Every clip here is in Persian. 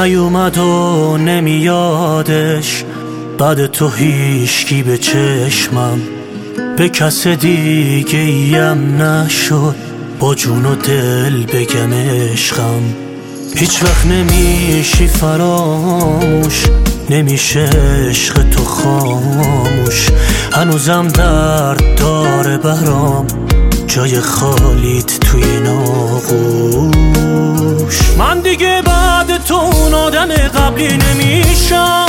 نیومد و نمیادش، بعد تو هیچکی به چشمم، به کس دیگه ایم نشد با جون و دل بگم عشقم. هیچ وقت نمیشی فراموش، نمیشه عشق تو خاموش، هنوزم درد داره برام جای خالیت توی این آغوش. من دیگه بعد تو اون آدم قبلی نمیشم،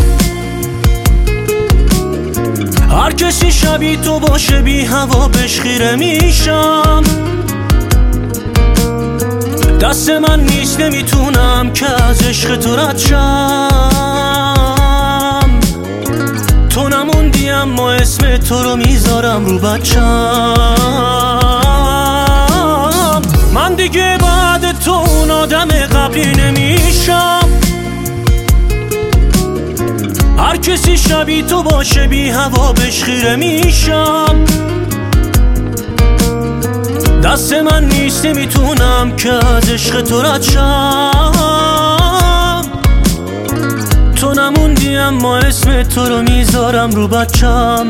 هر کسی شبیه تو باشه بی هوا بهش خیره میشم. دست من نیست نمیتونم که از عشق تو رد شم، تو نموندی اما اسم تو رو میذارم رو بچم. من دیگه بعد تو اون آدم قبلی نمیشم، هر کسی شبیه تو باشه بی هوا بهش خیره میشم. دست من نیست نمیتونم که از عشق تو رد شم، تو نموندی اما اسم تو رو میذارم رو بچم.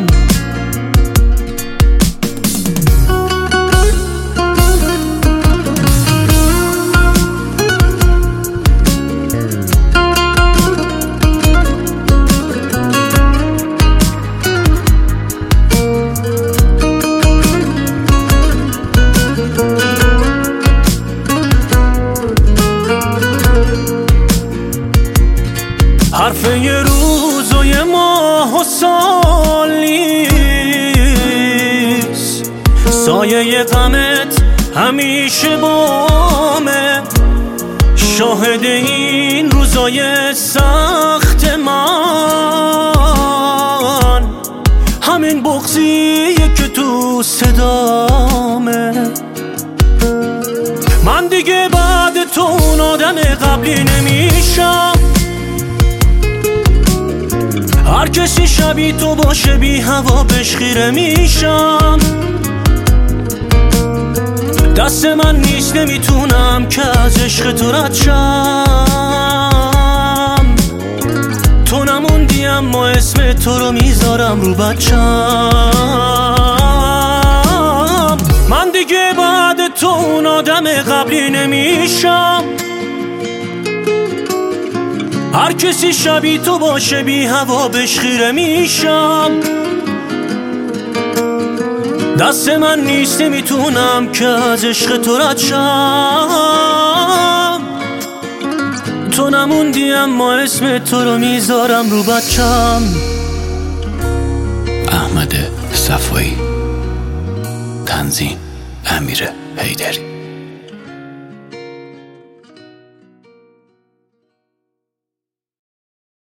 حرف یه روز و یه ماه و سال نیست، سایه غمت همیشه بامه، شاهد این روزای سخت من همین بغضیه که تو صدامه. من دیگه بعد تو اون آدم قبلی نمیشم، هر کسی شبیه تو باشه بی هوا بهش خیره میشم. دست من نیست نمیتونم که از عشق تو رد شم، تو نموندی اما اسم تو رو میذارم رو بچم. من دیگه بعد تو اون آدم قبلی نمیشم، هر کسی شبیه تو باشه بی هوا بهش خیره میشم. دست من نیست نمیتونم که از عشق تو رد شم، تو نموندی اما اسم تو رو میذارم رو بچم. احمد صفایی، تنظیم امیر حیدری.